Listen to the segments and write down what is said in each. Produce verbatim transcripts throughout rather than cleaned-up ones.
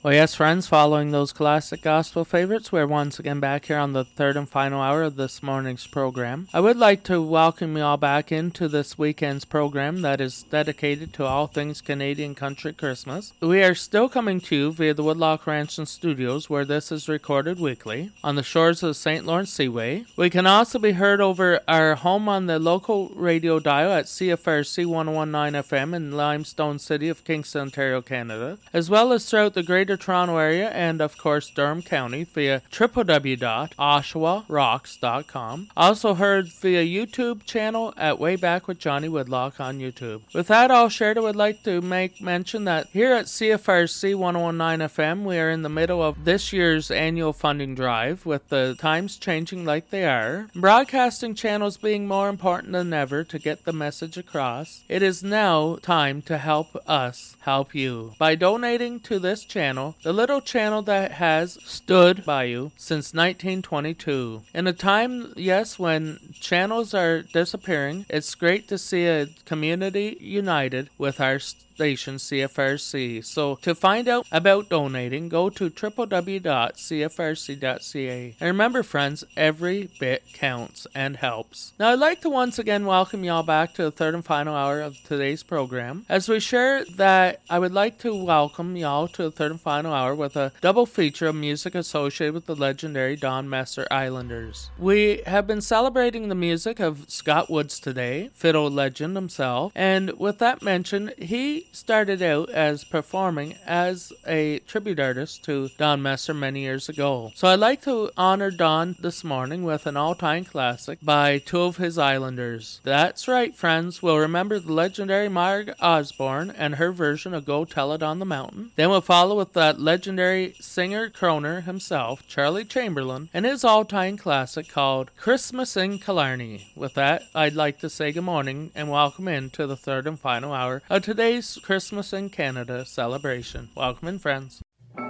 Well, yes, friends, following those classic gospel favorites, we're once again back here on the third and final hour of this morning's program. I would like to welcome you all back into this weekend's program that is dedicated to all things Canadian country Christmas. We are still coming to you via the Woodloch Ranch and Studios, where this is recorded weekly, on the shores of the Saint Lawrence Seaway. We can also be heard over our home on the local radio dial at C F R C one oh one point nine F M in Limestone City of Kingston, Ontario, Canada, as well as throughout the Greater Toronto area and, of course, Durham County via w w w dot oshawa rocks dot com. Also heard via YouTube channel at Way Back with Johnny Woodloch on YouTube. With that all shared, I would like to make mention that here at C F R C one oh one point nine F M, we are in the middle of this year's annual funding drive, with the times changing like they are, broadcasting channels being more important than ever to get the message across. It is now time to help us help you by donating to this channel, the little channel that has stood by you since nineteen twenty-two. In a time, yes, when channels are disappearing, it's great to see a community united with our station C F R C. So to find out about donating, go to w w w dot c f r c dot c a. And remember, friends, every bit counts and helps. Now, I'd like to once again welcome y'all back to the third and final hour of today's program. As we share that, I would like to welcome y'all to the third and final hour with a double feature of music associated with the legendary Don Messer Islanders. We have been celebrating the music of Scott Woods today, fiddle legend himself, and with that mention, he started out as performing as a tribute artist to Don Messer many years ago. So I'd like to honor Don this morning with an all-time classic by two of his Islanders. That's right, friends, we'll remember the legendary Marg Osborne and her version of Go Tell It on the Mountain. Then we'll follow with that legendary singer croner himself, Charlie Chamberlain, and his all-time classic called Christmas in Killarney. With that, I'd like to say good morning and welcome into the third and final hour of today's Christmas in Canada celebration. Welcome in, friends.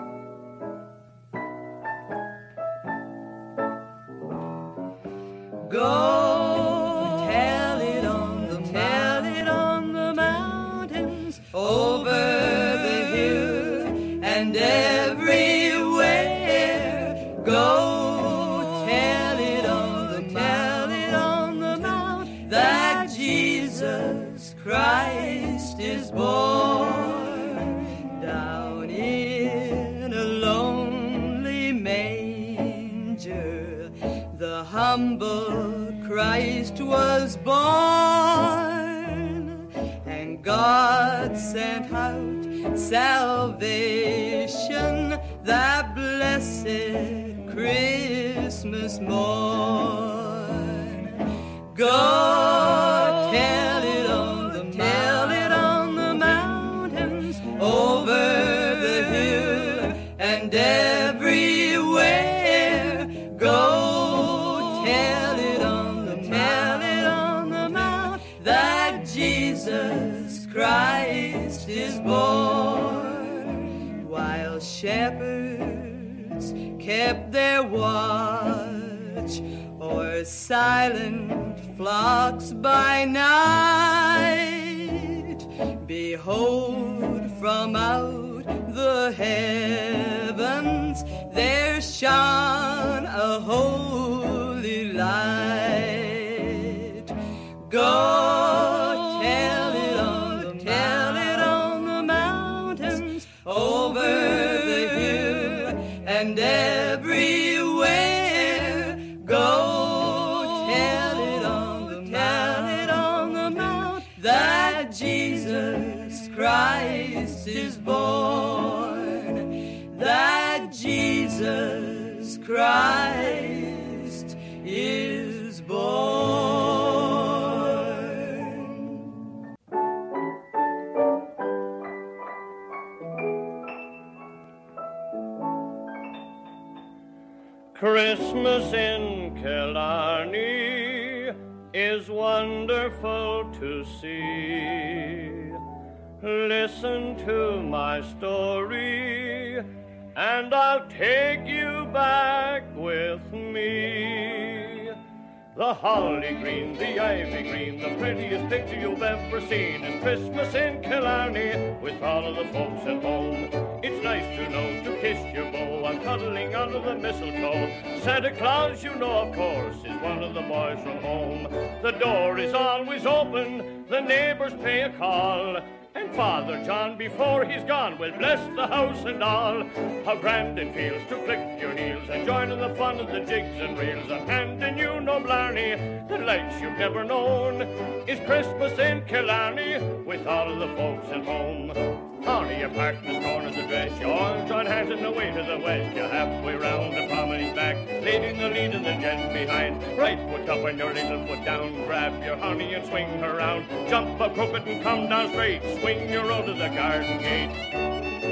Go tell it on the tell it on the mountains, over the hill and everywhere. Go tell it on the tell it on the mount that Jesus Christ is born down in a lonely manger. The humble Christ was born, and God sent out salvation that blessed Christmas morn. Go tell it on the tell it on the mountains, over the hill and everywhere. Go tell it on the tell it on the mount that Jesus Christ is born. While shepherds kept their watch o'er silent flocks by night, behold, from out the heavens there shone a holy light. Go tell it on the tell it on the mountains, over the hill and everywhere. Go tell it on the tell it on the mount that Jesus Christ is born. That Jesus Christ is born. Christmas in Killarney is wonderful to see. Listen to my story, and I'll take you back with me. The holly green, the ivy green, the prettiest picture you've ever seen is Christmas in Killarney, with all of the folks at home. It's It's nice to know to kiss your beau while cuddling under the mistletoe. Santa Claus, you know, of course, is one of the boys from home. The door is always open, the neighbors pay a call, and Father John, before he's gone, will bless the house and all. How grand it feels to click your heels and join in the fun of the jigs and reels. And handing you no blarney, the likes you've never known. It's Christmas in Killarney with all of the folks at home. Honey, you're parked in the corners of dress. You all join hands in the way to the west. You're halfway round the promenade back, leading the lead and the gents behind. Right foot up and your little foot down. Grab your honey and swing her round. Jump up crooked and come down straight. Swing your road to the garden gate.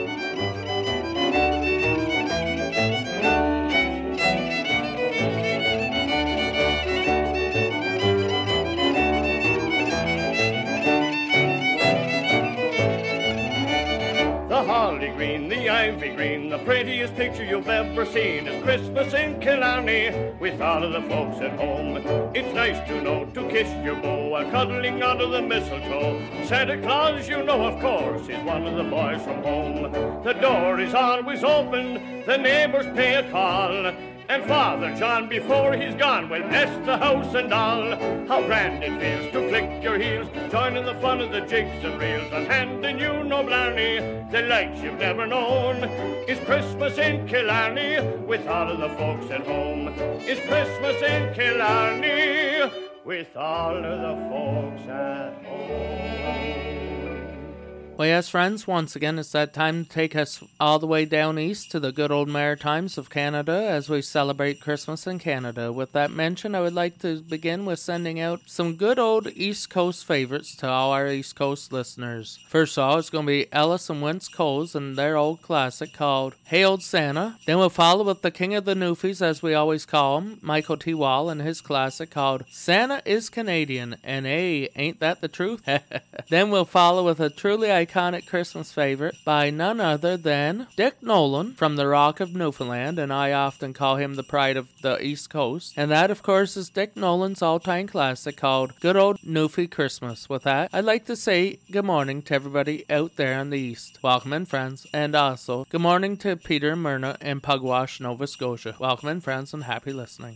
The holly green, the ivy green, the prettiest picture you've ever seen is Christmas in Killarney with all of the folks at home. It's nice to know to kiss your beau while cuddling under the mistletoe. Santa Claus, you know, of course, is one of the boys from home. The door is always open, the neighbors pay a call, and Father John, before he's gone, will bless the house and all. How grand it feels to click your heels, joining the fun of the jigs and reels, and handing you no blarney, the likes you've never known. It's Christmas in Killarney with all of the folks at home. It's Christmas in Killarney with all of the folks at home. Well, yes, friends, once again, it's that time to take us all the way down east to the good old Maritimes of Canada as we celebrate Christmas in Canada. With that mention, I would like to begin with sending out some good old East Coast favorites to all our East Coast listeners. First of all, it's going to be Ellis and Vince Coles and their old classic called Hey Old Santa. Then we'll follow with the King of the Newfies, as we always call him, Michael T. Wall, and his classic called Santa is Canadian, and hey, ain't that the truth? Then we'll follow with a truly iconic iconic Christmas favorite by none other than Dick Nolan from the Rock of Newfoundland, and I often call him the pride of the East Coast. And that, of course, is Dick Nolan's all-time classic called Good Old Newfie Christmas. With that, I'd like to say good morning to everybody out there in the East. Welcome in, friends. And also, good morning to Peter and Myrna in Pugwash, Nova Scotia. Welcome in, friends, and happy listening.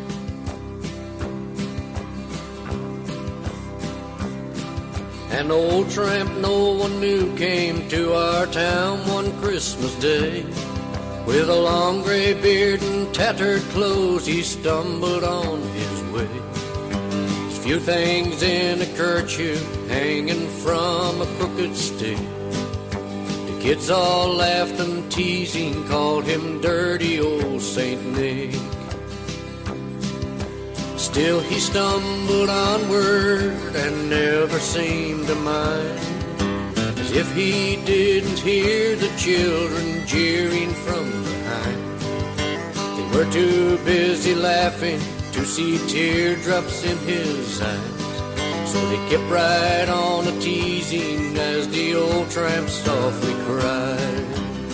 An old tramp no one knew came to our town one Christmas day. With a long gray beard and tattered clothes, he stumbled on his way. His few things in a kerchief hanging from a crooked stick. The kids all laughed and teasing, called him dirty old Saint Nick. Still he stumbled onward and never seemed to mind, as if he didn't hear the children jeering from behind. They were too busy laughing to see teardrops in his eyes, so they kept right on a teasing as the old tramp softly cried.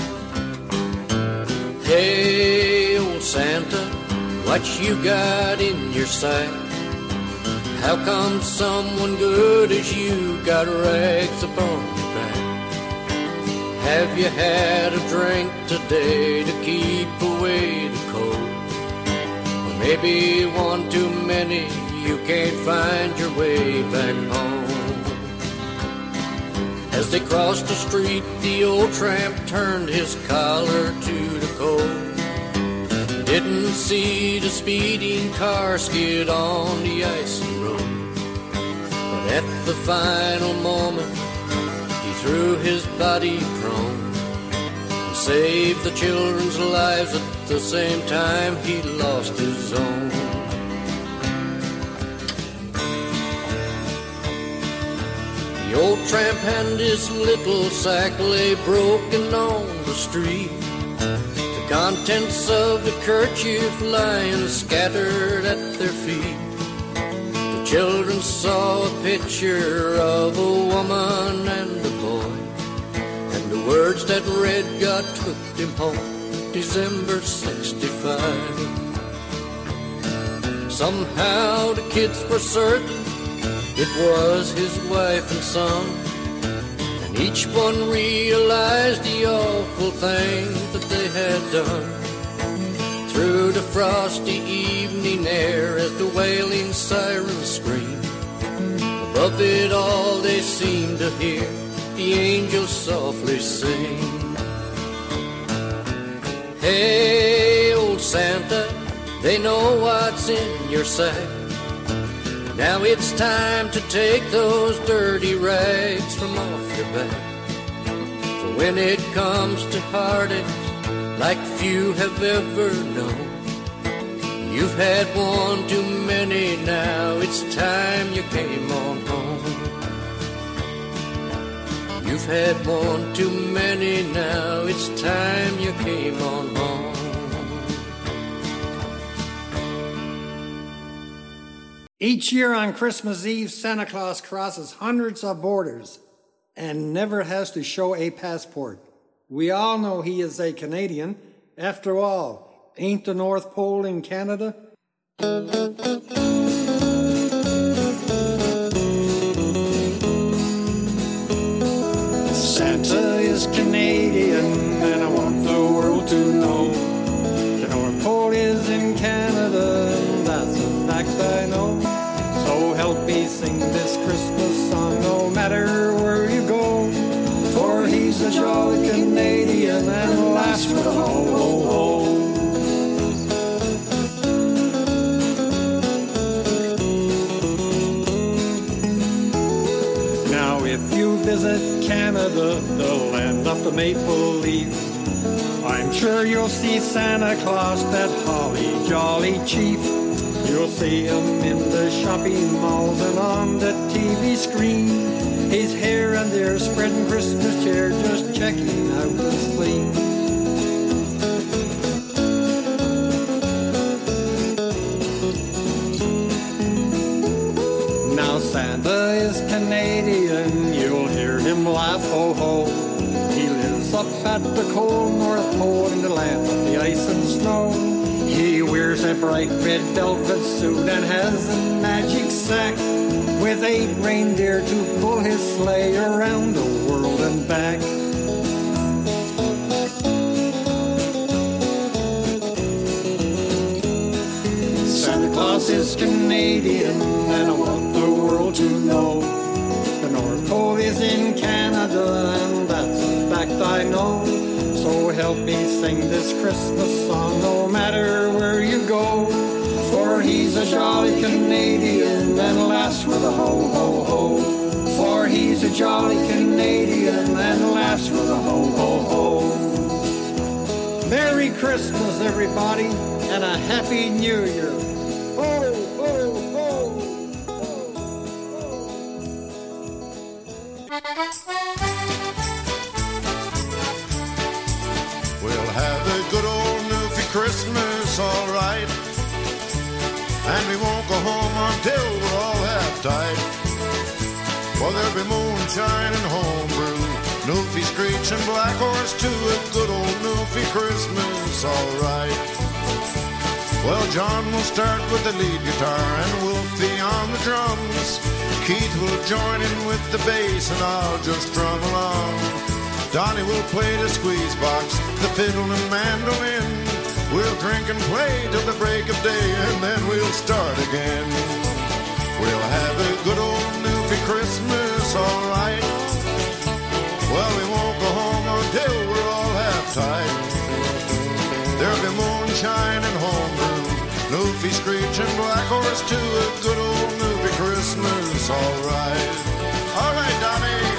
Hey, old Santa, what you got in your sight? How come someone good as you got rags upon your back? Have you had a drink today to keep away the cold? Or maybe one too many, you can't find your way back home. As they crossed the street, the old tramp turned his collar to the cold. Didn't see the speeding car skid on the icy road, but at the final moment he threw his body prone and saved the children's lives at the same time he lost his own. The old tramp and his little sack lay broken on the street, contents of the kerchief lying scattered at their feet. The children saw a picture of a woman and a boy, and the words that read, God took him home December sixty-five. Somehow the kids were certain it was his wife and son, and each one realized the awful thing that they had done. Through the frosty evening air as the wailing sirens scream, above it all they seem to hear the angels softly sing. Hey, old Santa, they know what's in your sack. Now it's time to take those dirty rags from off your back. For when it comes to heartaches like few have ever known, you've had one too many now, it's time you came on home. You've had one too many now, it's time you came on home. Each year on Christmas Eve, Santa Claus crosses hundreds of borders and never has to show a passport. We all know he is a Canadian. After all, ain't the North Pole in Canada? Santa is Canadian, and I want the world to know. The North Pole is in Canada, and that's a fact I know. So help me sing this Christmas song, no matter where you go. For he's a jolly Canadian, and laughs with a ho, ho, ho. Now if you visit Canada, the land of the maple leaf, I'm sure you'll see Santa Claus, that holly jolly chief. You'll see him in the shopping malls and on the T V screen. He's here and there spreading Christmas cheer, just checking out the sleep. Now Santa is Canadian, you'll hear him laugh, ho ho. He lives up at the cold North Pole in the land of the ice and snow. He wears a bright red velvet suit and has a magic sack with eight reindeer to pull his sleigh around the world and back. Santa Claus is Canadian, and I want the world to know. The North Pole is in Canada, and that's a fact I know. So help me sing this Christmas song, no matter where you go. For he's a jolly Canadian, and laughs with a ho, ho, ho. For he's a jolly Canadian, and laughs with a ho, ho, ho. Merry Christmas, everybody, and a Happy New Year. Ho, ho, ho, ho, ho. We'll have a good old Newfie Christmas, all right. And we won't go home until we're all half-tight. Well, there'll be moonshine and homebrew, Newfie Screech and Black Horse too. A good old Newfie Christmas, all right. Well, John will start with the lead guitar and Wolfie on the drums. Keith will join in with the bass and I'll just drum along. Donnie will play the squeeze box, the fiddle and mandolin. We'll drink and play till the break of day, and then we'll start again. We'll have a good old Newfie Christmas, all right. Well, we won't go home until we're all half-tight. There'll be moonshine and homebrew, Newfie Screech and Black Horse too. A good old Newfie Christmas, all right. All right, Donnie.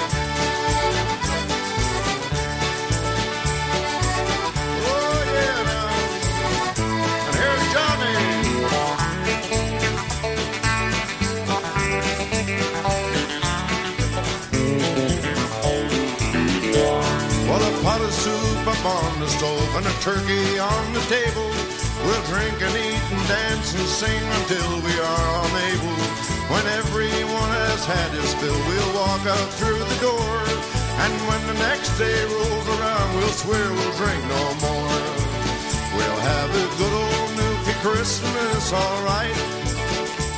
Pot of soup up on the stove and a turkey on the table. We'll drink and eat and dance and sing until we are unable. When everyone has had his fill, we'll walk out through the door. And when the next day rolls around, we'll swear we'll drink no more. We'll have a good old Newfie Christmas, all right.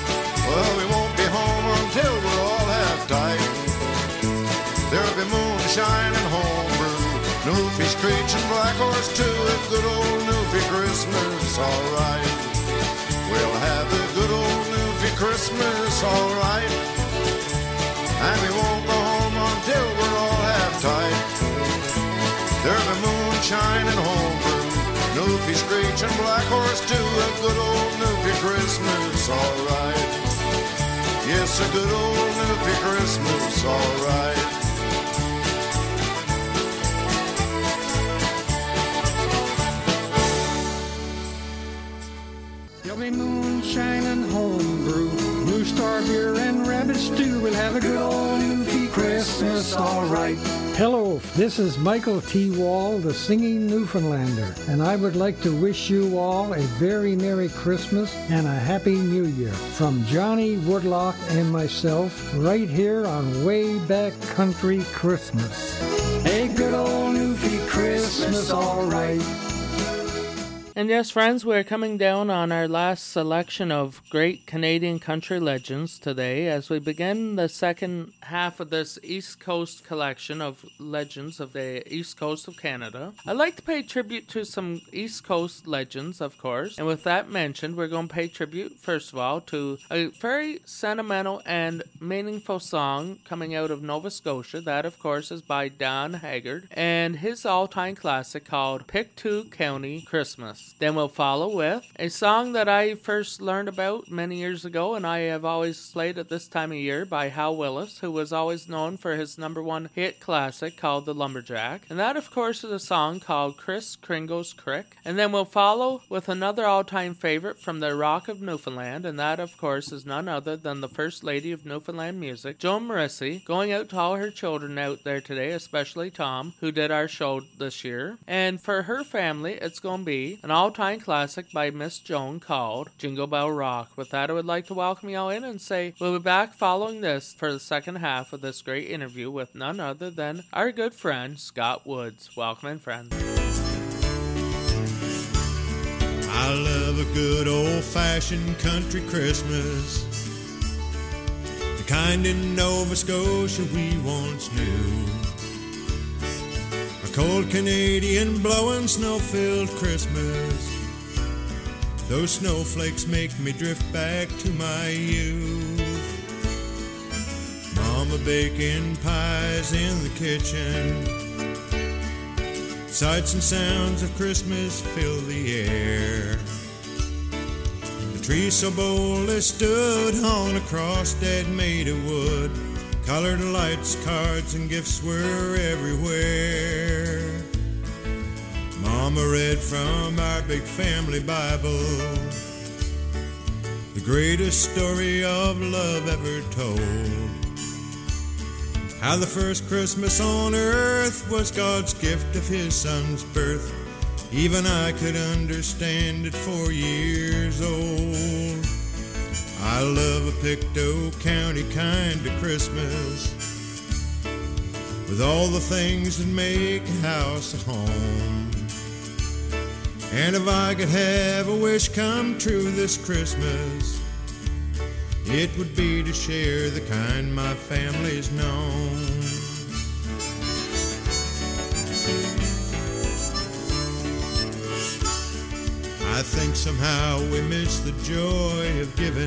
Well, we won't be home until we're all half-tight. There'll be moonshine moonshine and homebrew. Newfie Screech and Black Horse too. A good old Newfie Christmas, alright. We'll have a good old Newfie Christmas, alright. And we won't go home until we're all half-tight. There'll be moonshine and homebrew. Newfie Screech and Black Horse too. A good old Newfie Christmas, alright. Yes, a good old Newfie Christmas, alright. There'll be moonshine and homebrew, Blue Star beer and rabbit stew. We'll have a good old Newfie Christmas, alright. Hello, this is Michael T. Wall, the singing Newfoundlander, and I would like to wish you all a very Merry Christmas and a Happy New Year from Johnny Woodlock and myself right here on Way Back Country Christmas. A good old Newfie Christmas, alright. And yes, friends, we're coming down on our last selection of great Canadian country legends today as we begin the second half of this East Coast collection of legends of the East Coast of Canada. I'd like to pay tribute to some East Coast legends, of course. And with that mentioned, we're going to pay tribute, first of all, to a very sentimental and meaningful song coming out of Nova Scotia. That, of course, is by Don Haggard and his all-time classic called Pictou County Christmas. Then we'll follow with a song that I first learned about many years ago and I have always played at this time of year by Hal Willis, who was always known for his number one hit classic called The Lumberjack. And that, of course, is a song called Kris Kringo's Crick. And then we'll follow with another all-time favorite from the Rock of Newfoundland, and that, of course, is none other than the First Lady of Newfoundland music, Joan Morrissey, going out to all her children out there today, especially Tom, who did our show this year. And for her family, it's going to be an all-time classic by Miss Joan called Jingle Bell Rock. With that, I would like to welcome you all in and say we'll be back following this for the second half of this great interview with none other than our good friend Scott Woods. Welcome in, friends. I love a good old-fashioned country Christmas, the kind in Nova Scotia we once knew. Cold Canadian blowing snow-filled Christmas, those snowflakes make me drift back to my youth. Mama baking pies in the kitchen, sights and sounds of Christmas fill the air. The tree so bold it stood on a cross dead made of wood. Colored lights, cards, and gifts were everywhere. Mama read from our big family Bible, the greatest story of love ever told. How the first Christmas on earth was God's gift of His Son's birth. Even I could understand it four years old. I love a Pictou County kind of Christmas, with all the things that make a house a home. And if I could have a wish come true this Christmas, it would be to share the kind my family's known. I think somehow we miss the joy of giving.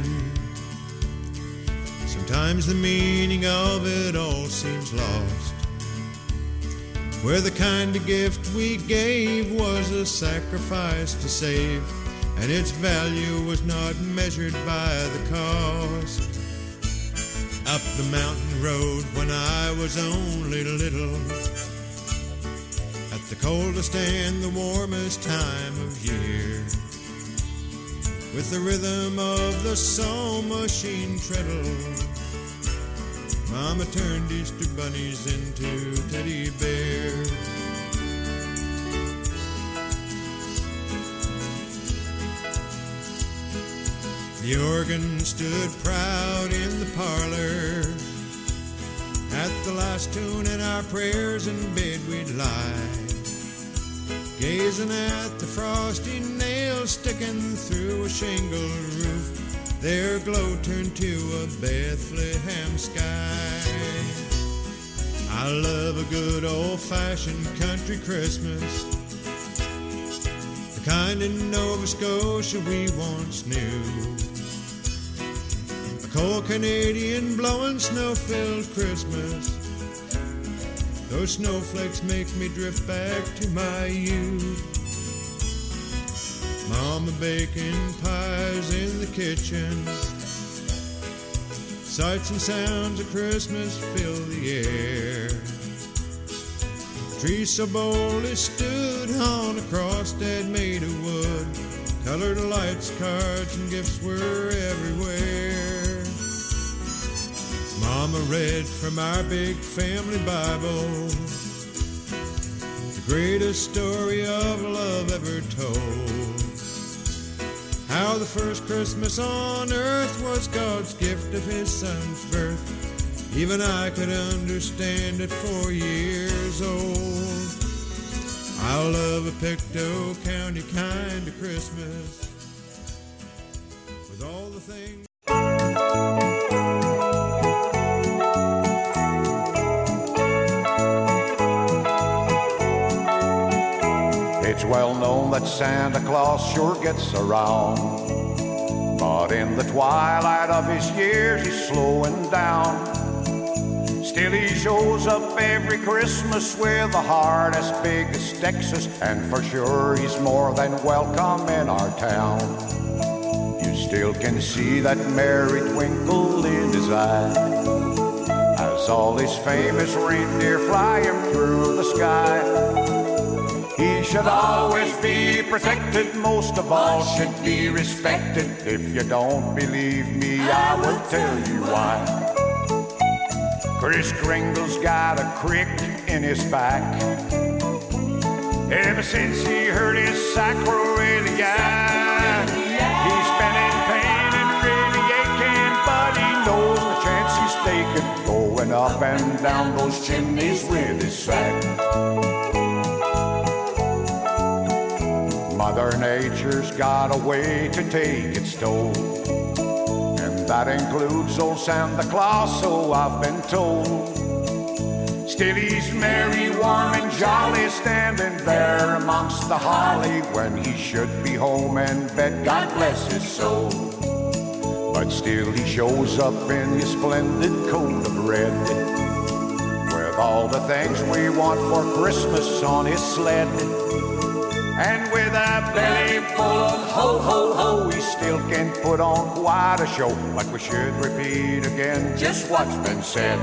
Sometimes the meaning of it all seems lost, where the kind of gift we gave was a sacrifice to save, and its value was not measured by the cost. Up the mountain road when I was only little, at the coldest and the warmest time of year, with the rhythm of the sewing machine treadle, Mama turned Easter bunnies into teddy bears. The organ stood proud in the parlor, at the last tune in our prayers in bed we'd lie, gazing at the frosty nails sticking through a shingle roof. Their glow turned to a Bethlehem sky. I love a good old-fashioned country Christmas, the kind in Nova Scotia we once knew. A cold Canadian blowing snow-filled Christmas, those snowflakes make me drift back to my youth. Mama baking pies in the kitchen, sights and sounds of Christmas fill the air. Trees so boldly stood on a cross that made of wood, colored lights, cards, and gifts were everywhere. Mama read from our big family Bible, the greatest story of love ever told. How the first Christmas on earth was God's gift of his son's birth. Even I could understand at four years old. I love a Pictou County kind of Christmas, with all the things. It's well known that Santa Claus sure gets around, but in the twilight of his years he's slowing down. Still he shows up every Christmas with a heart as big as Texas, and for sure he's more than welcome in our town. You still can see that merry twinkle in his eye as all his famous reindeer fly him through the sky. He should always be protected, most of all should be respected. If you don't believe me, I will tell you why. Kris Kringle's got a crick in his back. Ever since he heard his sacroiliac, he's been in pain and really aching, but he knows the chance he's taken, going up and down those chimneys with his sack. Mother Nature's got a way to take its toll, and that includes old Santa Claus, so I've been told. Still he's merry, warm and jolly, standing there amongst the holly, when he should be home in bed, God bless his soul. But still he shows up in his splendid coat of red, with all the things we want for Christmas on his sled. And with a belly full of ho, ho, ho, he still can put on quite a show. But we should repeat again just what's been said.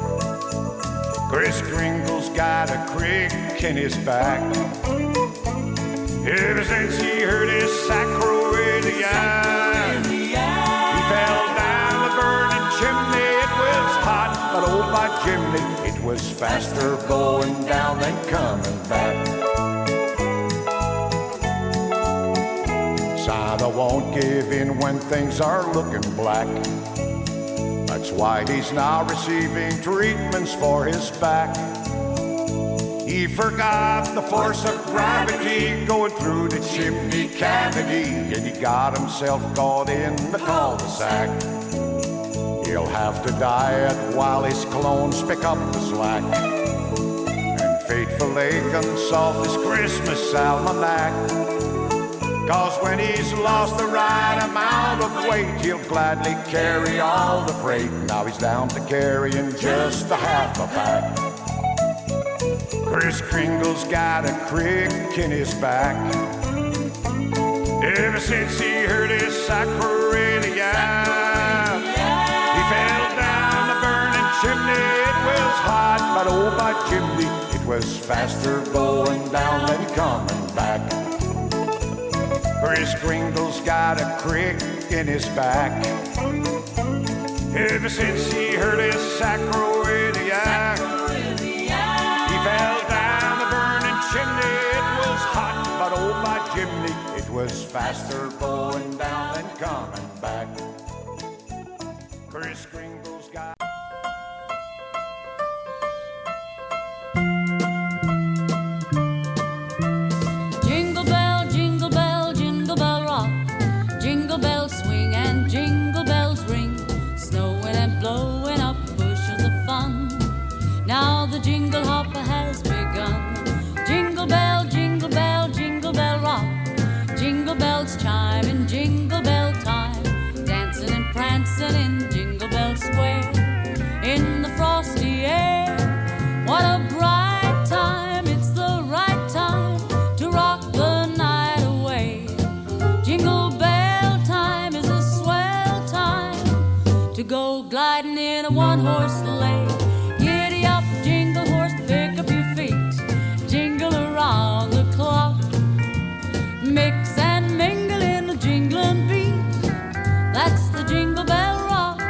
Kris Kringle's got a crick in his back. Ever since he heard his sacroiliac, he fell down the burning chimney. It was hot, but oh by Jimmy, it was faster going down than coming back. Santa won't give in when things are looking black. That's why he's now receiving treatments for his back. He forgot the force of gravity going through the chimney cavity, and he got himself caught in the cul-de-sac. He'll have to diet while his clones pick up the slack, and faithfully consult his Christmas almanac. Cause when he's lost the right amount of weight, he'll gladly carry all the freight. Now he's down to carrying just a half a pack. Kris Kringle's got a crick in his back. Ever since he heard his sacroiliac, he fell down the burning chimney. It was hot, but oh by Jimmy, it was faster going down than coming back. Kris Kringle's got a crick in his back. Ever since he heard his sacroiliac, he fell down the burning chimney. It was hot, but oh by Jimmy, it was faster going down than coming back. Kris Kringle's got Now the Jingle bells chime in Jingle Bell time, dancing and prancing in Jingle Bell Square. In the frosty air, what a bright time, it's the right time to rock the night away. Jingle bell time is a swell time to go gliding in a one-horse sleigh. Giddy up, jingle horse, pick up your feet, jingle around the clock. Mix and mingle in a jingling beat, that's the Jingle Bell Rock.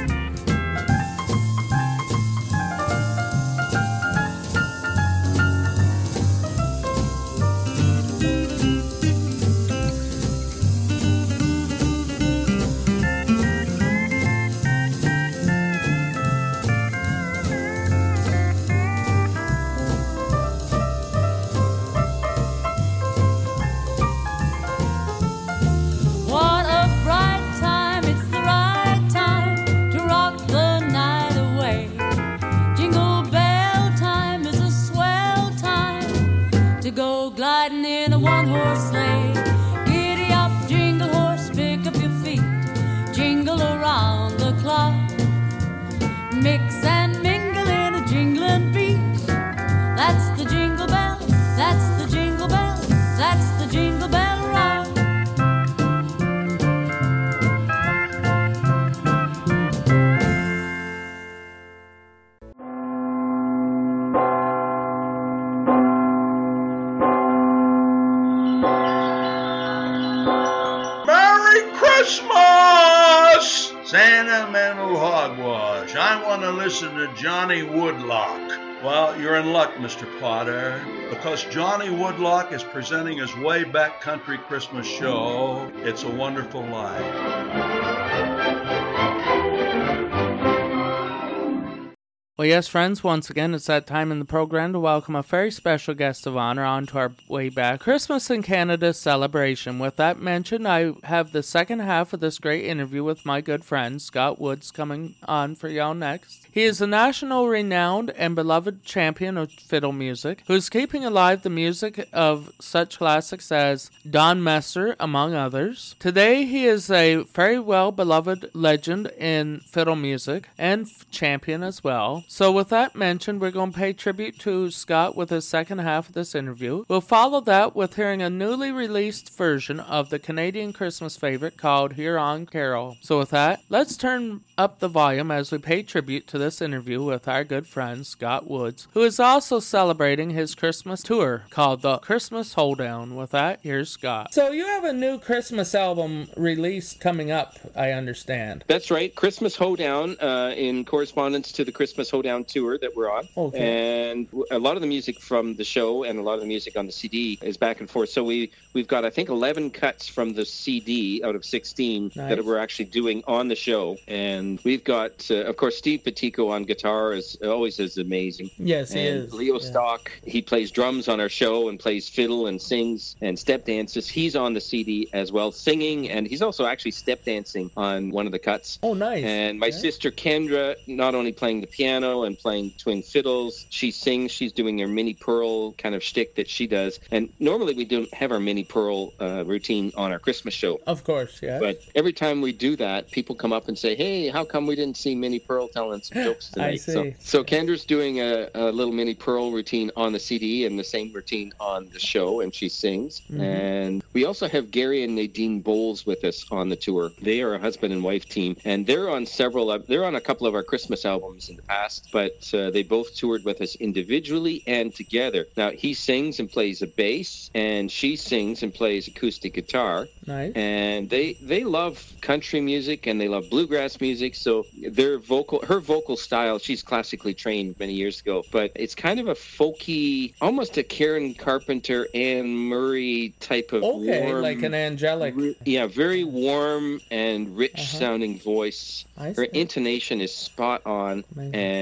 What a bright time, it's the right time to rock the night away. Jingle bell time is a swell time to go gliding in a one-horse sleigh. Giddy up, jingle horse, pick up your feet, jingle around the clock. Mix and mingle in a jingling beat, that's the Jingle Bell, that's the Jingle Bell, that's the Jingle Bell Rock. Merry Christmas! Sentimental hogwash. I want to listen to Johnny Woodlock. Well, you're in luck, Mister Potter, because Johnny Woodlock is presenting his Way Back Country Christmas show. It's a Wonderful Life. Well, yes, friends, once again, it's that time in the program to welcome a very special guest of honor onto our Way Back Christmas in Canada celebration. With that mentioned, I have the second half of this great interview with my good friend, Scott Woods, coming on for y'all next. He is a national renowned and beloved champion of fiddle music, who is keeping alive the music of such classics as Don Messer, among others. Today, he is a very well-beloved legend in fiddle music and f- champion as well. So with that mentioned, we're going to pay tribute to Scott with his second half of this interview. We'll follow that with hearing a newly released version of the Canadian Christmas favorite called Huron Carol. So with that, let's turn up the volume as we pay tribute to this interview with our good friend Scott Woods, who is also celebrating his Christmas tour called the Christmas Hoedown. With that, here's Scott. So you have a new Christmas album released coming up, I understand. That's right, Christmas Hoedown, uh, in correspondence to the Christmas Hoedown tour that we're on. Okay. And a lot of the music from the show and a lot of the music on the C D is back and forth. So we, we've got, I think, eleven cuts from the C D out of sixteen nice. That we're actually doing on the show. And we've got, uh, of course, Steve Petico on guitar is always is amazing. Yes, he and is. Leo yeah. Stock, he plays drums on our show and plays fiddle and sings and step dances. He's on the C D as well, singing, and he's also actually step dancing on one of the cuts. Oh, nice. And my okay. sister Kendra, not only playing the piano and playing twin fiddles, she sings, she's doing her Minnie Pearl kind of shtick that she does. And normally we don't have our Minnie Pearl uh, routine on our Christmas show. Of course, yeah. But every time we do that, people come up and say, hey, how come we didn't see Minnie Pearl telling some jokes tonight? I see. So, so Kendra's doing a, a little Minnie Pearl routine on the C D and the same routine on the show, and she sings. Mm-hmm. And we also have Gary and Nadine Bowles with us on the tour. They are a husband and wife team, and they're on several, uh, they're on a couple of our Christmas albums in the past, but uh, they both toured with us individually and together. Now, he sings and plays a bass, and she sings and plays acoustic guitar. Nice. And they they love country music and they love bluegrass music, so their vocal, her vocal style, she's classically trained many years ago, but it's kind of a folky, almost a Karen Carpenter, Anne Murray type of okay, warm, like an angelic. Yeah, very warm and rich uh-huh. sounding voice. I Her see. intonation is spot on. Amazing. And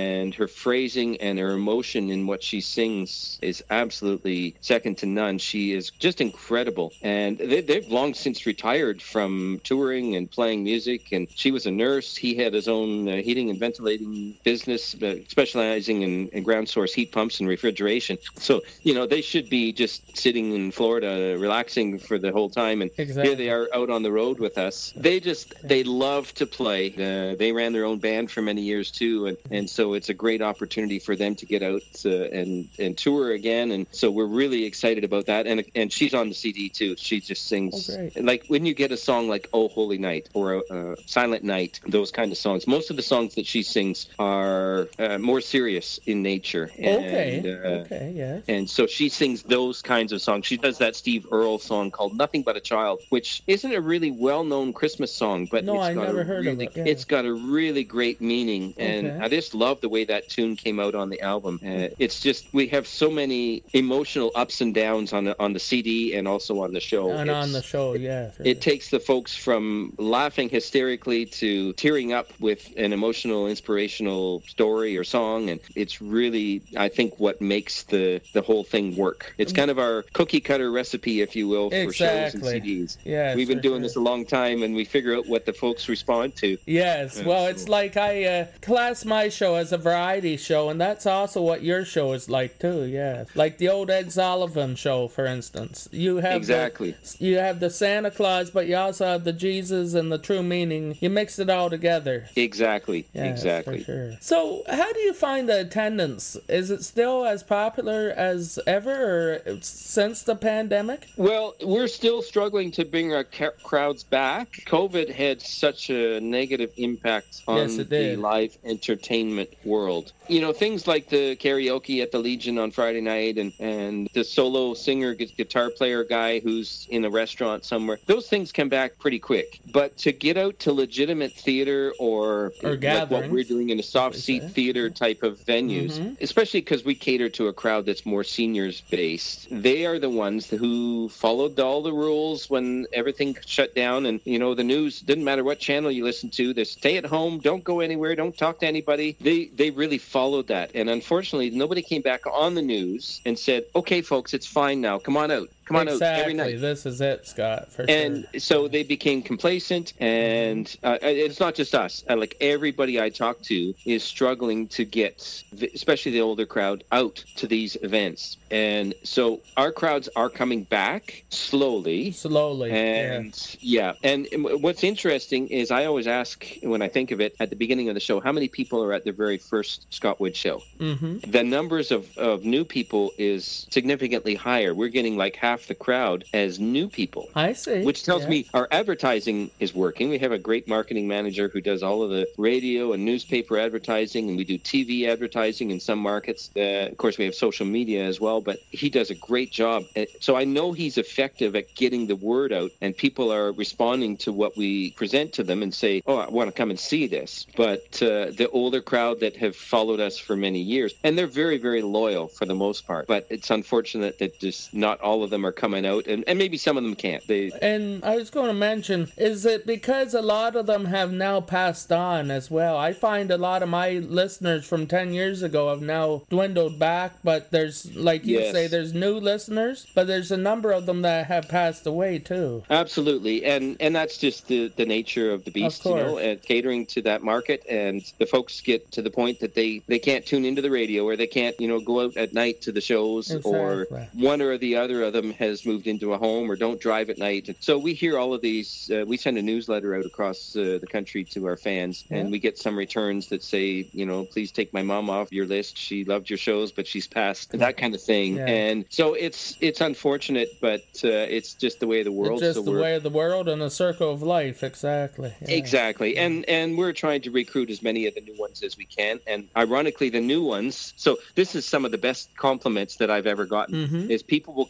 and her phrasing and her emotion in what she sings is absolutely second to none. She is just incredible. And they, they've long since retired from touring and playing music. And she was a nurse. He had his own uh, heating and ventilating business, uh, specializing in, in ground source heat pumps and refrigeration. So, you know, they should be just sitting in Florida, relaxing for the whole time. And exactly. Here they are out on the road with us. They just, they love to play. Uh, they ran their own band for many years too. And, and so it's a great opportunity for them to get out uh, and, and tour again. And so we're really excited about that. And and she's on the C D too. She just sings. Oh, great. Like when you get a song like Oh Holy Night or uh, Silent Night, those kind of songs, most of the songs that she sings are uh, more serious in nature. And, okay, uh, okay, yes. And so she sings those kinds of songs. She does that Steve Earle song called Nothing But a Child, which isn't a really well-known Christmas song, but no, it's I got never a heard really, of it. Yeah. It's got a really great meaning, and Okay. I just love the way that tune came out on the album. Uh, it's just, we have so many emotional ups and downs on the, on the C D and also on the show. And It's- on the show, yeah. It takes the folks from laughing hysterically to tearing up with an emotional, inspirational story or song, and it's really, I think, what makes the, the whole thing work. It's kind of our cookie-cutter recipe, if you will, for Exactly. shows and C Ds. Yes, We've been for doing sure. this a long time, and we figure out what the folks respond to. Yes, Yeah, well, so- it's like I uh, class my show as a variety show, and that's also what your show is like too. Yeah, like the old Ed Sullivan show, for instance. You have Exactly. the, you have the Santa Claus, but you also have the Jesus and the true meaning. You mix it all together. Exactly, Yes, exactly. for sure. So, how do you find the attendance? Is it still as popular as ever, or since the pandemic? Well, we're still struggling to bring our ca- crowds back. COVID had such a negative impact on Yes, it the did. live entertainment world. You know, things like the karaoke at the Legion on Friday night and, and the solo singer, gu- guitar player guy who's in a restaurant somewhere, those things come back pretty quick. But to get out to legitimate theater or, Or like what gatherings, we're doing in a soft as seat they say. theater type of venues, Mhm. especially because we cater to a crowd that's more seniors based, they are the ones who followed all the rules when everything shut down. And, you know, the news, didn't matter what channel you listen to, they stay at home, don't go anywhere, don't talk to anybody. They, they really followed that. And unfortunately, nobody came back on the news and said, okay, folks, it's fine now. Come on out. Come on exactly. out every night. This is it, Scott, for And sure. so they became complacent, and uh, it's not just us. Uh, like everybody I talk to is struggling to get, the, especially the older crowd, out to these events. And so our crowds are coming back slowly. Slowly. And yeah. And what's interesting is I always ask when I think of it at the beginning of the show, how many people are at the very first Scott Wood show? Mm-hmm. The numbers of, of new people is significantly higher. We're getting like half the crowd as new people. I see. Which tells Yeah. me our advertising is working. We have a great marketing manager who does all of the radio and newspaper advertising, and we do T V advertising in some markets. Uh, of course, we have social media as well, but he does a great job. Uh, So I know he's effective at getting the word out, and people are responding to what we present to them and say, oh, I want to come and see this. But uh, the older crowd that have followed us for many years, and they're very, very loyal for the most part, but it's unfortunate that just not all of them are coming out, and, and maybe some of them can't. They And I was going to mention, is it because a lot of them have now passed on as well? I find a lot of my listeners from ten years ago have now dwindled back, but there's, like you Yes. say, there's new listeners, but there's a number of them that have passed away too. Absolutely, and and that's just the, the nature of the beast, you know, course. and catering to that market. And the folks get to the point that they, they can't tune into the radio, or they can't, you know, go out at night to the shows, or Exactly. one or the other of them has moved into a home or don't drive at night. So we hear all of these. Uh, we send a newsletter out across uh, the country to our fans, Yeah. and we get some returns that say, you know, please take my mom off your list. She loved your shows, but she's passed. That kind of thing. Yeah. And so it's it's unfortunate, but uh, it's just the way of the world. It's just so the we're- way of the world and the circle of life, exactly. Yeah. Exactly, and and we're trying to recruit as many of the new ones as we can, and ironically, the new ones. So this is some of the best compliments that I've ever gotten. Mhm. Is people will come to the show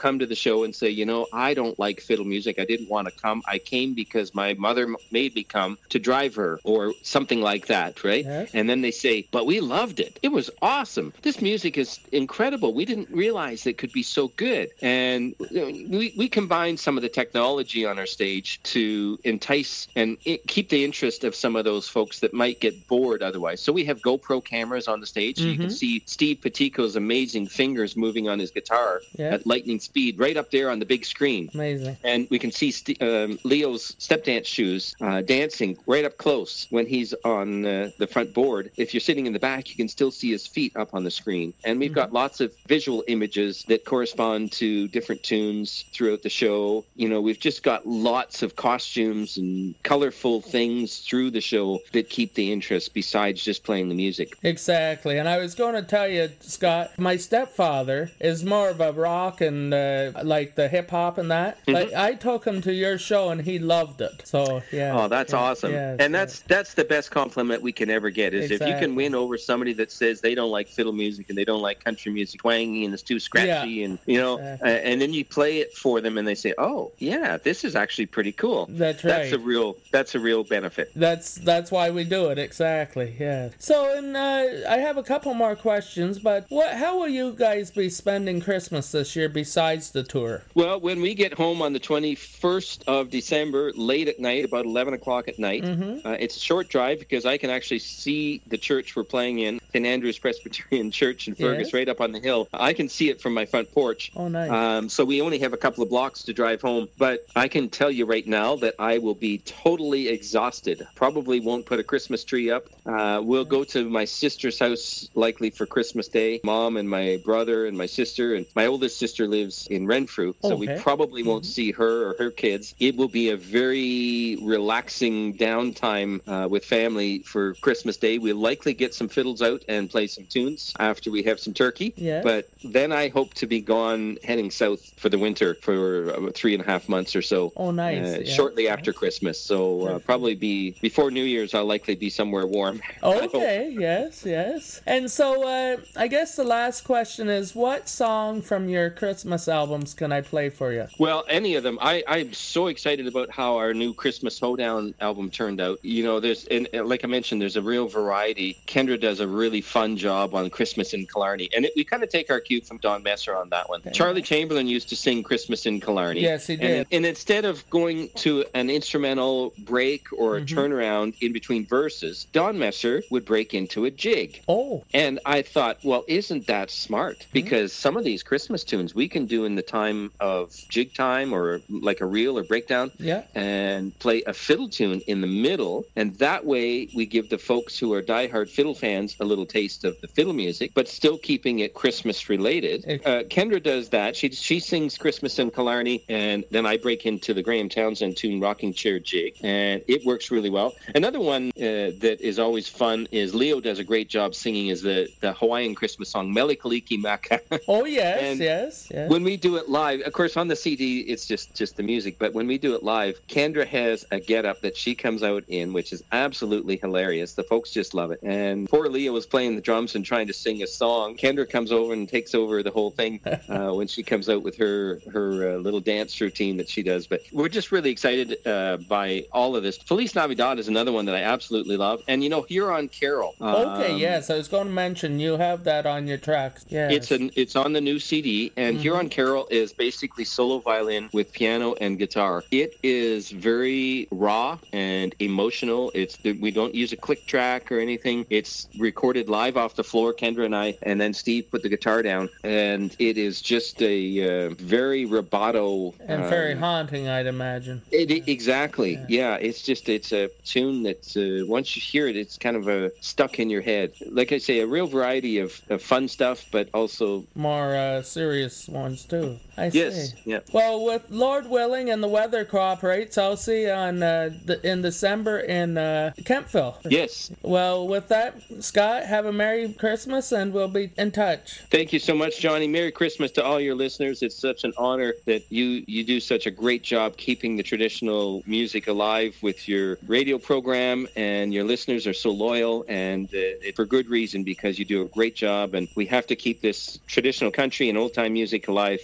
show and say, you know, I don't like fiddle music. I didn't want to come. I came because my mother m- made me come to drive her, or something like that, right? Yes. And then they say, but we loved it. It was awesome. This music is incredible. We didn't realize it could be so good. And you know, we, we combine some of the technology on our stage to entice and I- keep the interest of some of those folks that might get bored otherwise. So we have GoPro cameras on the stage. So you can Mhm. see Steve Petico's amazing fingers moving on his guitar Yeah. at lightning speed right up there on the big screen. Amazing. And we can see St- um, Leo's step dance shoes uh, dancing right up close when he's on uh, the front board. If you're sitting in the back, you can still see his feet up on the screen. And we've got lots of visual images that correspond to different tunes throughout the show. You know, we've just got lots of costumes and colorful things through the show that keep the interest besides just playing the music. Exactly. And I was going to tell you, Scott, my stepfather is more of a rock and uh, like the hip hop and that. Mhm. Like, I took him to your show and he loved it. So, yeah. Oh, that's yeah, awesome. yes, and that's that's the best compliment we can ever get, is if you Exactly. can win over somebody that says they don't like fiddle music and they don't like country music, twangy and it's too scratchy, and you know, Exactly. uh, and then you play it for them and they say, oh, yeah, this is actually pretty cool. That's That's right. a real that's a real benefit. That's that's why we do it, exactly. Yeah. So, and uh, I have a couple more questions, but what? How will you guys be spending Christmas this year besides the tour? Well, when we get home on the twenty-first of December, late at night, about eleven o'clock at night, Mhm. uh, it's a short drive because I can actually see the church we're playing in, Saint Andrew's Presbyterian Church in Fergus, Yes. right up on the hill. I can see it from my front porch. Oh, nice. Um, so we only have a couple of blocks to drive home, but I can tell you right now that I will be totally exhausted. Probably won't put a Christmas tree up. Uh, we'll go to my sister's house likely for Christmas Day. Mom and my brother and my sister, and my oldest sister lives in Renfrew, so we Okay. probably won't see her or her kids. It will be a very relaxing downtime uh, with family for Christmas Day. We'll likely get some fiddles out and play some tunes after we have some turkey. Yes. But then I hope to be gone heading south for the winter for about three and a half months or so. Oh, nice. Uh, Yeah. Shortly after Christmas. So uh, probably be before New Year's, I'll likely be somewhere warm. I hope. Okay, yes, yes. And so uh, I guess the last question is, what song from your Christmas albums can I play for you? Well, any of them. I, I'm so excited about how our new Christmas Hoedown album turned out. You know, there's, and, and like I mentioned, there's a real variety. Kendra does a really fun job on Christmas in Killarney. And it, we kind of take our cue from Don Messer on that one. Charlie Chamberlain used to sing Christmas in Killarney. Yes, he And, did. and instead of going to an instrumental break or a Mhm. turnaround in between verses, Don Messer would break into a jig. Oh. And I thought, well, isn't that smart? Because some of these Christmas tunes we can do in the time of jig time or like a reel or breakdown, Yeah. and play a fiddle tune in the middle. And that way we give the folks who are diehard fiddle fans a little taste of the fiddle music, but still keeping it Christmas related. Uh, Kendra does that. She she sings Christmas in Killarney, and then I break into the Graham Townsend tune Rocking Chair Jig, and it works really well. Another one uh, that is always fun is Leo does a great job singing is the, the Hawaiian Christmas song Mele Kaliki Maka. Oh, yes, And yes, yes. When we do it live, of course, on the C D, it's just, just the music. But when we do it live, Kendra has a get-up that she comes out in, which is absolutely hilarious. The folks just love it. And poor Leah was playing the drums and trying to sing a song. Kendra comes over and takes over the whole thing uh, when she comes out with her, her uh, little dance routine that she does. But we're just really excited uh, by all of this. Feliz Navidad is another one that I absolutely love. And, you know, Huron Carol. Okay, um, yes, I was going to mention you have that on your tracks. Yes. It's an it's on the new C D, and Mhm. Huron Carol is basically solo violin with piano and guitar. It is very raw and emotional. It's we don't use a click track or anything. It's recorded live off the floor, Kendra and I, and then Steve put the guitar down, and it is just a uh, very rubato and very um, haunting, I'd imagine. It, it- exactly. Yeah. It's just it's a tune that uh, once you hear it, it's kind of a stuck in your head. Like I say, a real variety of, of fun stuff, but also More uh, serious ones, too. I yes, see. yeah. Well, with Lord willing and the weather cooperates, I'll see you on uh, the, in December in uh, Kempville. Yes. Well, with that, Scott, have a Merry Christmas, and we'll be in touch. Thank you so much, Johnny. Merry Christmas to all your listeners. It's such an honor that you, you do such a great job keeping the traditional music alive with your radio program, and your listeners are so loyal, and uh, it, for good reason, because you do a great job, and we have to keep this traditional country and old-time music alive. Have those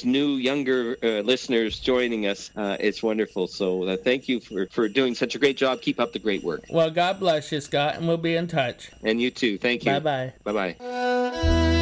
those new, younger uh, listeners joining us. Uh, it's wonderful. So uh, thank you for, for doing such a great job. Keep up the great work. Well, God bless you, Scott, and we'll be in touch. And you too. Thank you. Bye-bye. Bye-bye.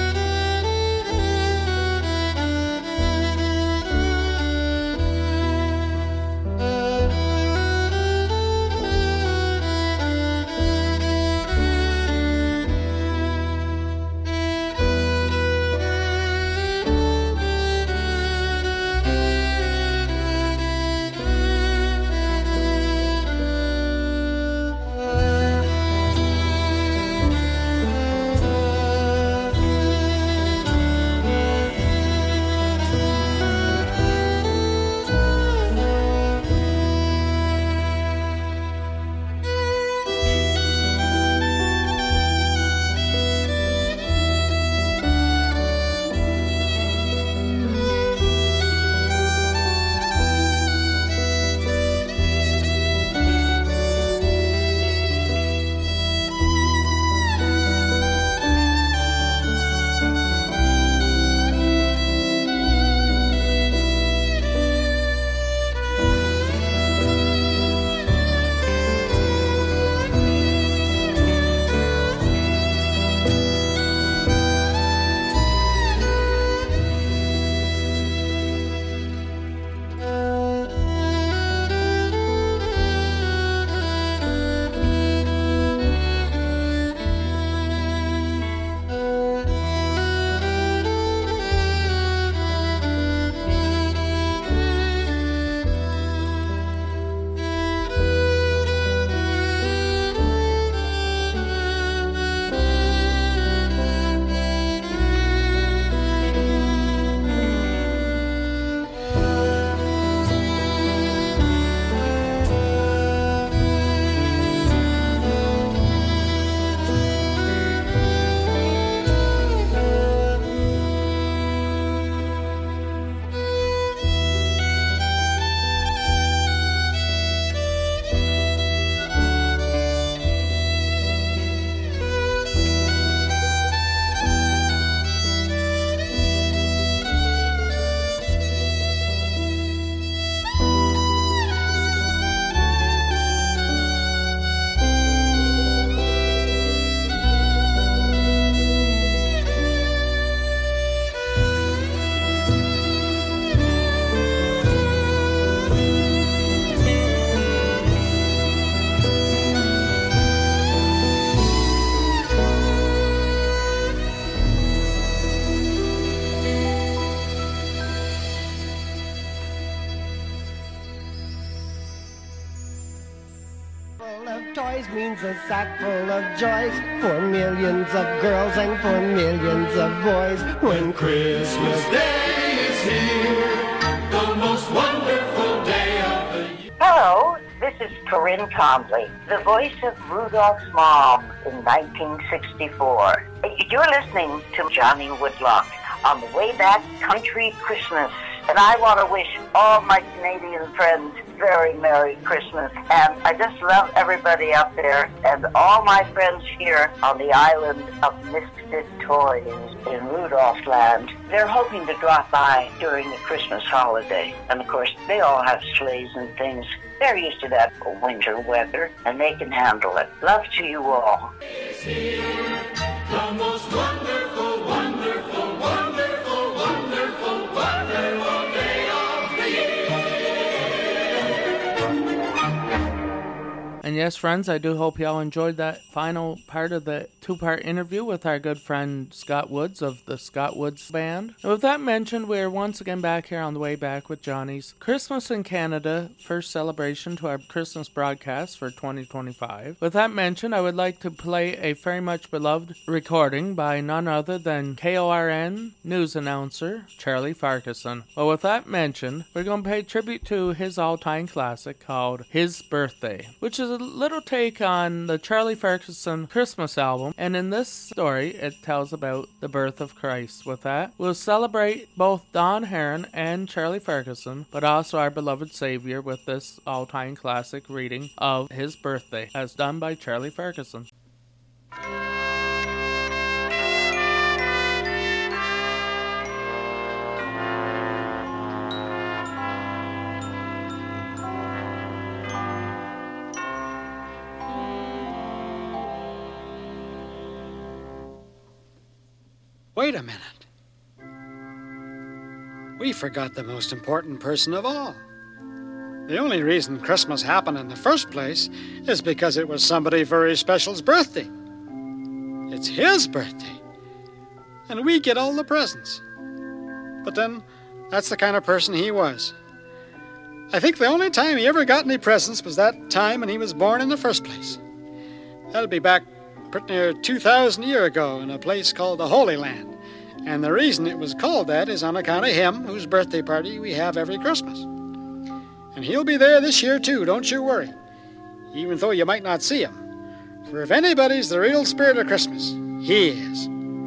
Toys means a sack full of joys for millions of girls and for millions of boys. When Christmas Day is here, the most wonderful day of the year. Hello, this is Corinne Conley, the voice of Rudolph's mom in nineteen sixty-four. You're listening to Johnny Woodlock on the Way Back Country Christmas. And I want to wish all my Canadian friends very Merry Christmas. And I just love everybody out there and all my friends here on the island of Misfit Toys in Rudolph Land. They're hoping to drop by during the Christmas holiday. And of course, they all have sleighs and things. They're used to that winter weather, and they can handle it. Love to you all. Is here the most wonderful, wonderful, wonderful, wonderful, wonderful day of the year. And yes, friends, I do hope y'all enjoyed that final part of the two-part interview with our good friend Scott Woods of the Scott Woods Band. And with that mentioned, we are once again back here on the Way Back with Johnny's Christmas in Canada first celebration to our Christmas broadcast for twenty twenty-five. With that mentioned, I would like to play a very much beloved recording by none other than K O R N news announcer Charlie Farquharson. Well, with that mentioned, we're going to pay tribute to his all-time classic called His Birthday, which is a little take on the Charlie Farquharson Christmas album, and in this story it tells about the birth of Christ. With that, we'll celebrate both Don Heron and Charlie Farquharson, but also our beloved Savior with this all-time classic reading of His Birthday, as done by Charlie Farquharson. Wait a minute. We forgot the most important person of all. The only reason Christmas happened in the first place is because it was somebody very special's birthday. It's his birthday. And we get all the presents. But then, that's the kind of person he was. I think the only time he ever got any presents was that time when he was born in the first place. That'll be back pretty near two thousand years ago in a place called the Holy Land. And the reason it was called that is on account of him, whose birthday party we have every Christmas. And he'll be there this year too, don't you worry, even though you might not see him. For if anybody's the real spirit of Christmas, he is.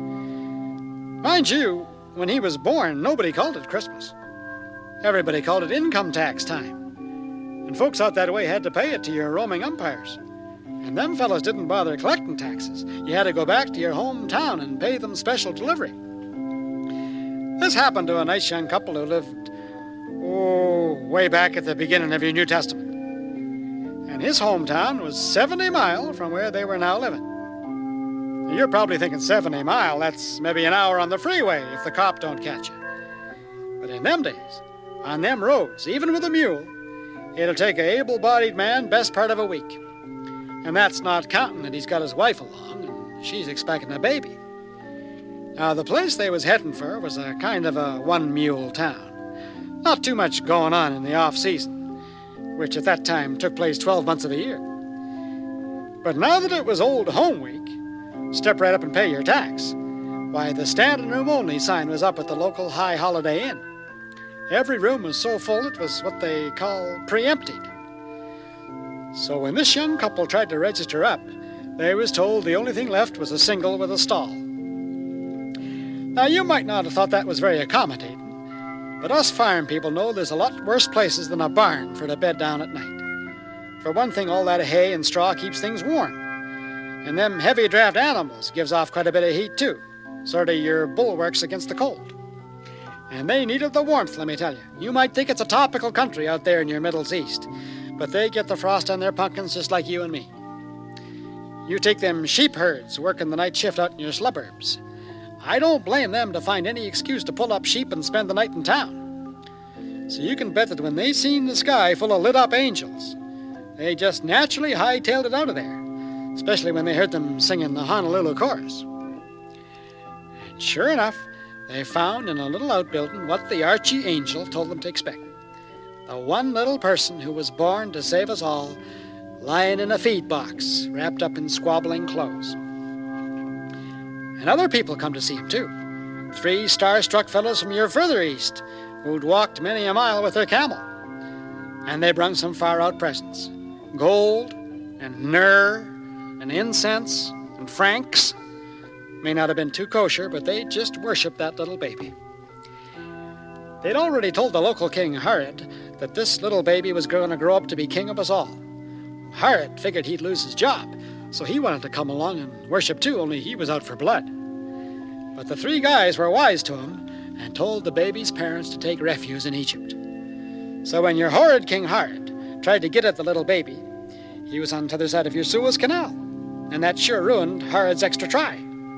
Mind you, when he was born, nobody called it Christmas. Everybody called it income tax time. And folks out that way had to pay it to your roaming umpires. And them fellows didn't bother collecting taxes. You had to go back to your hometown and pay them special delivery. This happened to a nice young couple who lived, oh, way back at the beginning of your New Testament. And his hometown was seventy mile from where they were now living. Now, you're probably thinking seventy mile, that's maybe an hour on the freeway if the cop don't catch you. But in them days, on them roads, even with a mule, it'll take a able-bodied man best part of a week. And that's not counting that he's got his wife along, and she's expecting a baby. Now, the place they was heading for was a kind of a one-mule town. Not too much going on in the off-season, which at that time took place twelve months of the year. But now that it was Old Home Week, step right up and pay your tax. Why, the standing room only sign was up at the local High Holiday Inn. Every room was so full it was what they call pre-emptied. So when this young couple tried to register up, they was told the only thing left was a single with a stall. Now, you might not have thought that was very accommodating, but us farm people know there's a lot worse places than a barn for to bed down at night. For one thing, all that hay and straw keeps things warm. And them heavy draft animals gives off quite a bit of heat too, sort of your bulwarks against the cold. And they needed the warmth, let me tell you. You might think it's a tropical country out there in your Middle East, but they get the frost on their pumpkins just like you and me. You take them sheep herds working the night shift out in your suburbs. I don't blame them to find any excuse to pull up sheep and spend the night in town. So you can bet that when they seen the sky full of lit-up angels, they just naturally hightailed it out of there, especially when they heard them singing the Honolulu chorus. And sure enough, they found in a little outbuilding what the Archie Angel told them to expect. The one little person who was born to save us all, lying in a feed box, wrapped up in squabbling clothes. And other people come to see him, too. Three star-struck fellows from your further east who'd walked many a mile with their camel. And they brung some far-out presents. Gold and myrrh and incense and francs. May not have been too kosher, but they just worshipped that little baby. They'd already told the local king, Herod, that this little baby was going to grow up to be king of us all. Herod figured he'd lose his job, so he wanted to come along and worship too, only he was out for blood. But the three guys were wise to him and told the baby's parents to take refuge in Egypt. So when your horrid King Herod tried to get at the little baby, he was on the other side of your Suez Canal, and that sure ruined Herod's extra try.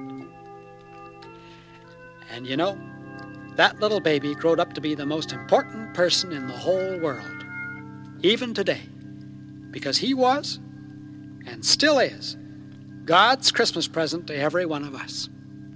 And you know, that little baby growed up to be the most important person in the whole world, even today, because he was, and still is, God's Christmas present to every one of us.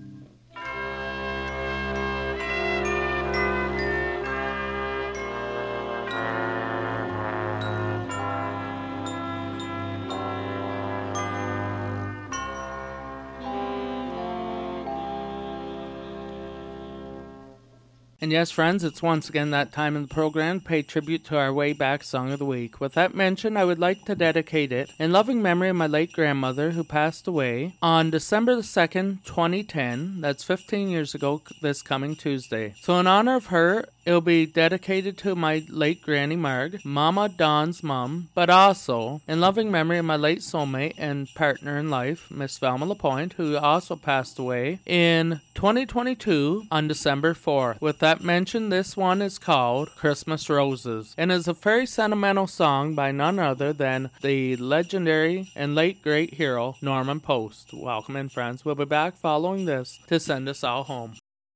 And yes, friends, it's once again that time in the program to pay tribute to our way back song of the week. With that mention, I would like to dedicate it in loving memory of my late grandmother who passed away on December the second, twenty ten. That's fifteen years ago this coming Tuesday. So in honor of her, it'll be dedicated to my late Granny Marg, Mama Don's mom, but also in loving memory of my late soulmate and partner in life, Miss Velma Lapointe, who also passed away in twenty twenty-two on December fourth. With that mentioned, this one is called Christmas Roses and is a very sentimental song by none other than the legendary and late great hero Norman Post. Welcome in, friends. We'll be back following this to send us all home.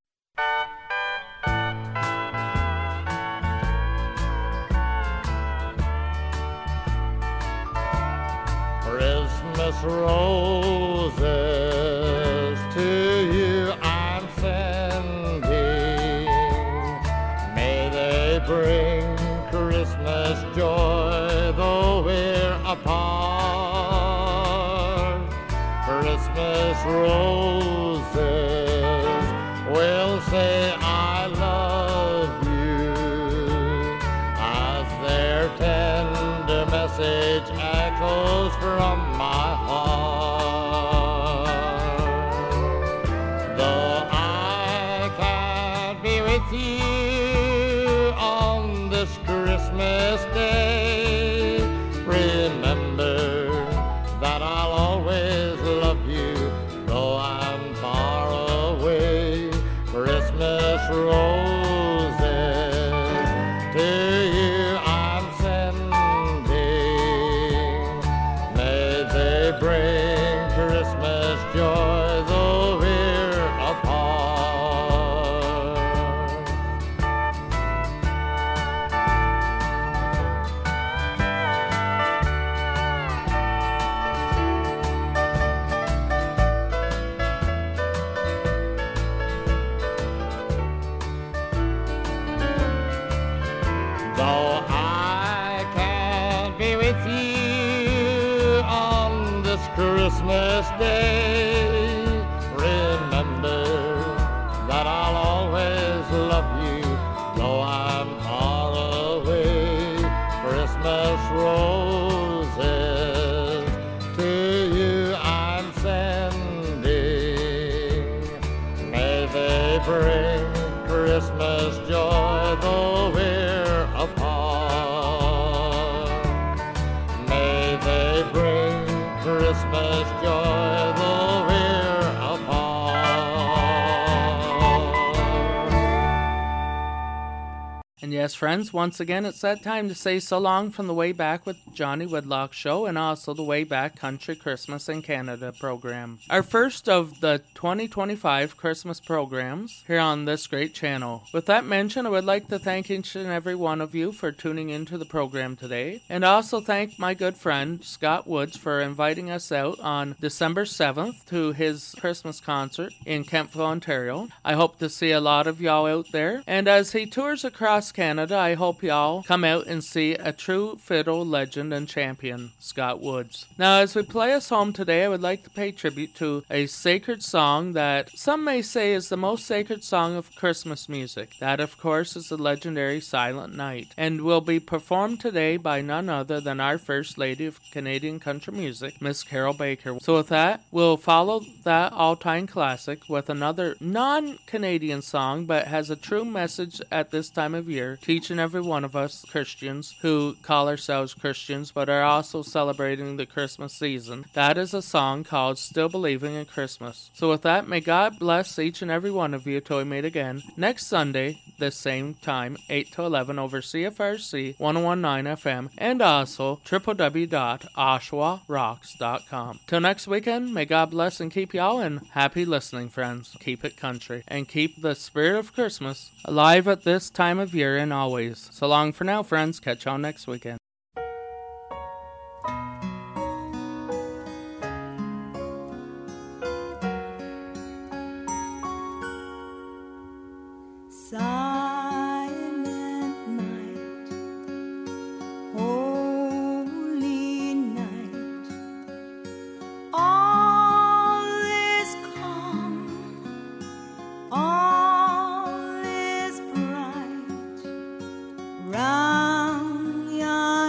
Christmas roses to you I'm sending. May they bring Christmas joy though we're apart. Christmas roses will say I love you as their tender message echoes from my heart. Though I can't be with you on this Christmas day, remember that I'll always love you though I'm far away. Christmas roses to you I'm sending. May they bring Christmas joy though we're apart. Though I can't be with you on this Christmas day, remember that I'll always love you though I'm far away. Christmas roses to you I'm sending. May they bring Christmas joy though we're apart. May they bring Christmas joy though we're apart. And yes, friends, once again, it's that time to say so long from the Way Back with Johnny Woodlock show and also the Way Back Country Christmas in Canada program. Our first of the twenty twenty-five Christmas programs here on this great channel. With that mentioned, I would like to thank each and every one of you for tuning into the program today, and also thank my good friend Scott Woods for inviting us out on December seventh to his Christmas concert in Kentville, Ontario. I hope to see a lot of y'all out there, and as he tours across Canada, I hope y'all come out and see a true fiddle legend and champion, Scott Woods. Now, as we play us home today, I would like to pay tribute to a sacred song that some may say is the most sacred song of Christmas music. That, of course, is the legendary Silent Night, and will be performed today by none other than our First Lady of Canadian country music, Miss Carol Baker. So with that, we'll follow that all-time classic with another non-Canadian song, but has a true message at this time of year to each and every one of us Christians who call ourselves Christians but are also celebrating the Christmas season. That is a song called Still Believing in Christmas. So with that, may God bless each and every one of you till we meet again next Sunday, this same time, eight to eleven over C F R C one oh one point nine F M and also w w w dot oshawa rocks dot com. Till next weekend, may God bless and keep y'all, and happy listening, friends. Keep it country and keep the spirit of Christmas alive at this time of year and always. So long for now, friends. Catch y'all next weekend. Silent night, holy night, all is calm, all is bright, round yon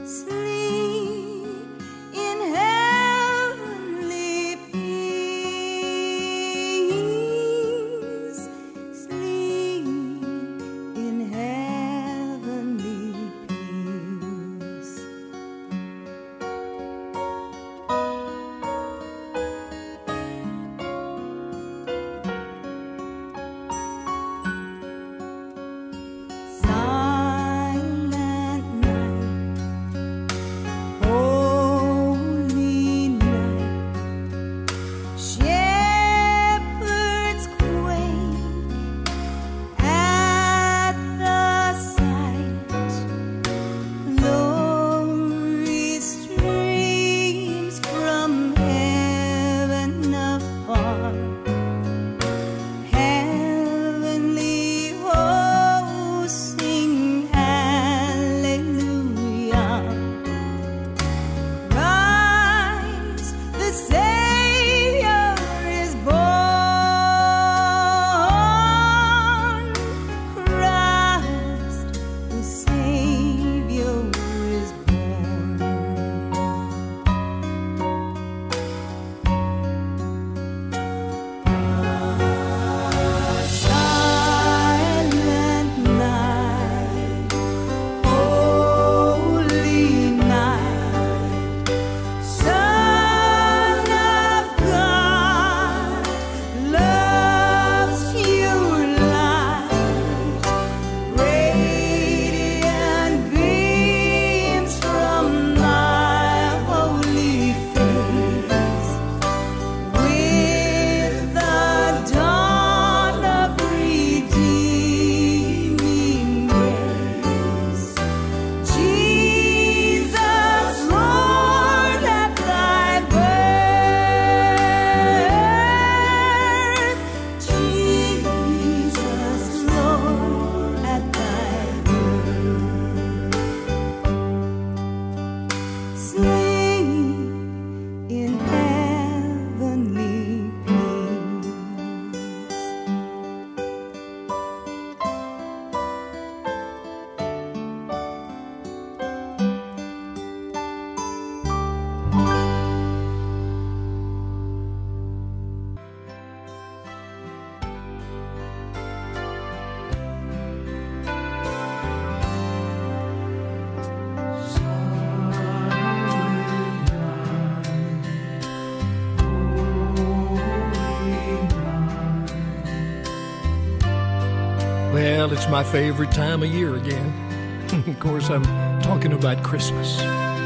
Well, it's my favorite time of year again. Of course, I'm talking about Christmas.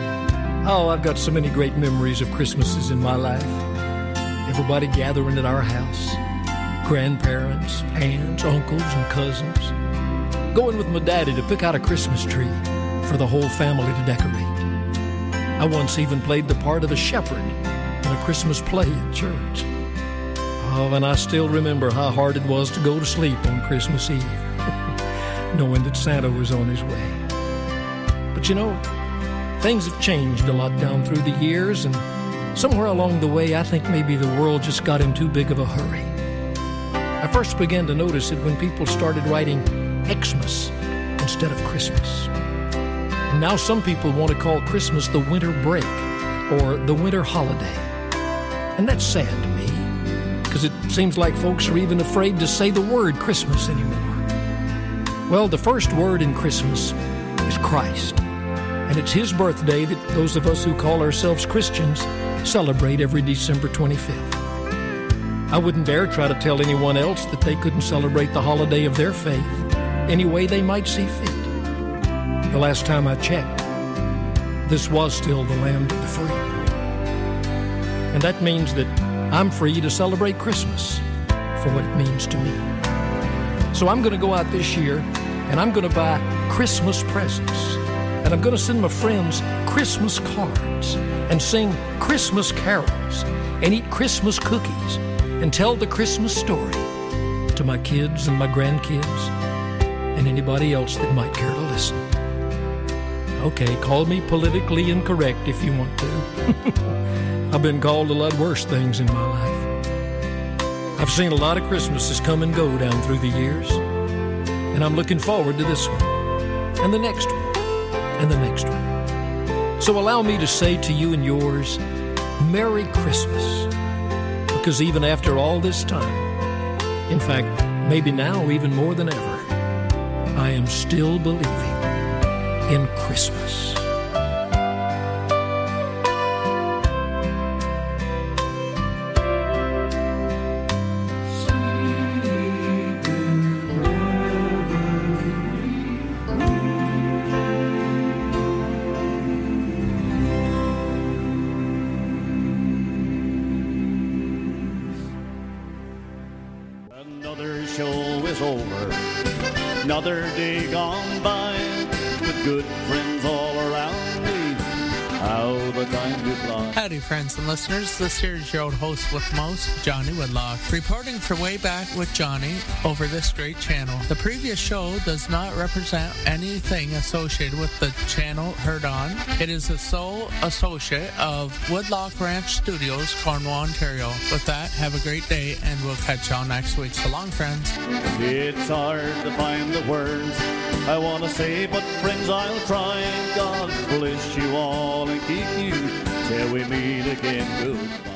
Oh, I've got so many great memories of Christmases in my life. Everybody gathering at our house. Grandparents, aunts, uncles, and cousins. Going with my daddy to pick out a Christmas tree for the whole family to decorate. I once even played the part of a shepherd in a Christmas play at church. Oh, and I still remember how hard it was to go to sleep on Christmas Eve, knowing that Santa was on his way. But you know, things have changed a lot down through the years, and somewhere along the way, I think maybe the world just got in too big of a hurry. I first began to notice it when people started writing Xmas instead of Christmas. And now some people want to call Christmas the winter break or the winter holiday. And that's sad to me, because it seems like folks are even afraid to say the word Christmas anymore. Well, the first word in Christmas is Christ. And it's his birthday that those of us who call ourselves Christians celebrate every December twenty-fifth. I wouldn't dare try to tell anyone else that they couldn't celebrate the holiday of their faith any way they might see fit. The last time I checked, this was still the land of the free. And that means that I'm free to celebrate Christmas for what it means to me. So I'm going to go out this year and I'm going to buy Christmas presents. And I'm going to send my friends Christmas cards and sing Christmas carols and eat Christmas cookies and tell the Christmas story to my kids and my grandkids and anybody else that might care to listen. Okay, call me politically incorrect if you want to. I've been called a lot worse things in my life. I've seen a lot of Christmases come and go down through the years, and I'm looking forward to this one, and the next one, and the next one. So allow me to say to you and yours, Merry Christmas. Because even after all this time, in fact, maybe now even more than ever, I am still believing in Christmas. Another show is over, another day gone by, with good friends all around me, how the time do fly. Howdy friends and listeners, this here is your old host with most, Johnny Woodlock, reporting for Way Back with Johnny over this great channel. The previous show does not represent anything associated with the channel heard on. It is the sole associate of Woodlock Ranch Studios, Cornwall, Ontario. With that, have a great day and we'll catch y'all next week. So long, friends. It's hard to find the words I want to say, but friends, I'll try. God bless you all and keep you till we meet again. Goodbye.